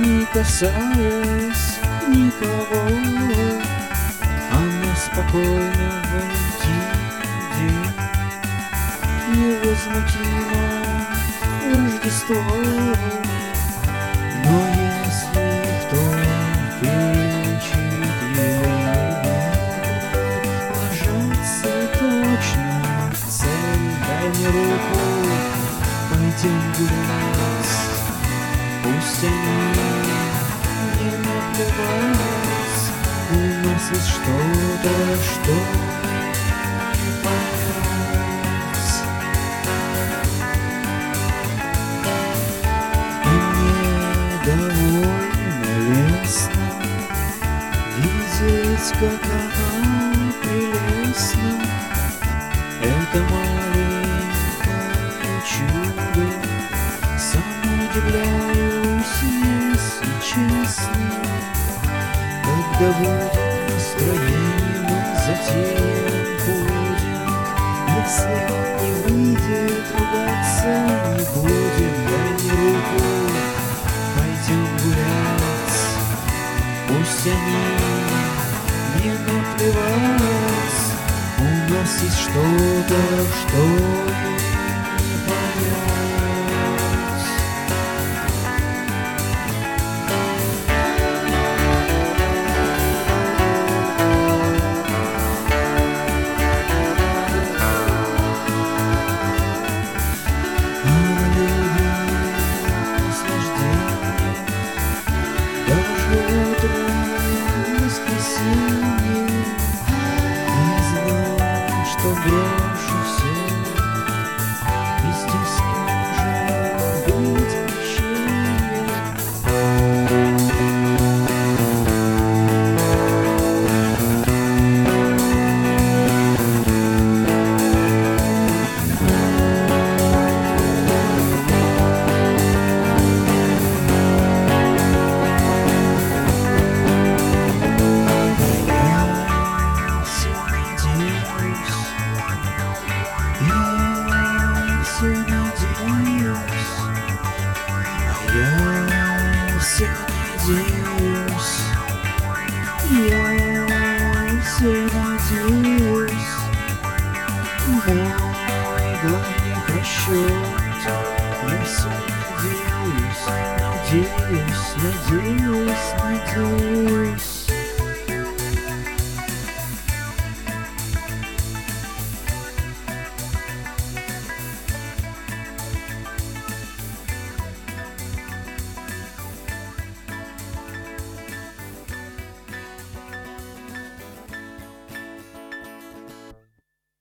не касаясь никого, она спокойно войти день, невозмутимо Рождество. Но если в том вечере ложатся точно в цель, дай мне руку, пойдем гулять. Пусть они не наплевать, у нас есть что-то, что не понять. И мне довольно лестно видеть, как она прелестна. Это маленькое чудо, сам удивляюсь, если честно. Когда будет настроение, мы затем будем. Если не выйдет, ругаться не будем. Дай мне руку, пойдем гулять. Пусть они не наплевать, у нас есть что-то, что не понять. Она любит наслаждение, даже утром воскресенье. Не знал, что брошу все, и здесь может быть прощение. Я все надеюсь, мой главный просчет. Я все надеюсь, надеюсь, надеюсь, надеюсь.